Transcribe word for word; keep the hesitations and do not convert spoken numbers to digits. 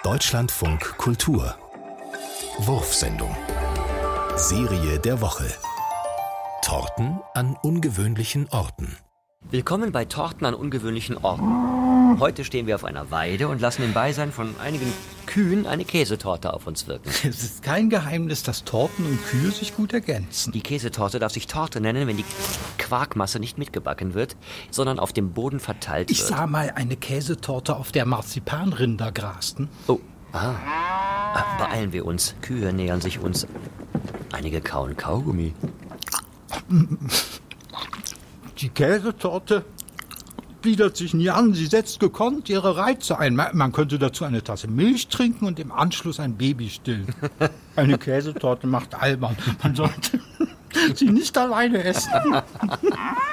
Deutschlandfunk Kultur. Wurfsendung. Serie der Woche. Torten an ungewöhnlichen Orten. Willkommen bei Torten an ungewöhnlichen Orten. Heute stehen wir auf einer Weide und lassen im Beisein von einigen Kühen eine Käsetorte auf uns wirken. Es ist kein Geheimnis, dass Torten und Kühe sich gut ergänzen. Die Käsetorte darf sich Torte nennen, wenn die Quarkmasse nicht mitgebacken wird, sondern auf dem Boden verteilt Ich wird. sah mal eine Käsetorte, auf der Marzipanrinder grasten. Oh, ah. ah. Beeilen wir uns. Kühe nähern sich uns. Einige kauen Kaugummi. Die Käsetorte bietet sich nie an. Sie setzt gekonnt ihre Reize ein. Man könnte dazu eine Tasse Milch trinken und im Anschluss ein Baby stillen. Eine Käsetorte macht albern. Man sollte sie nicht alleine essen.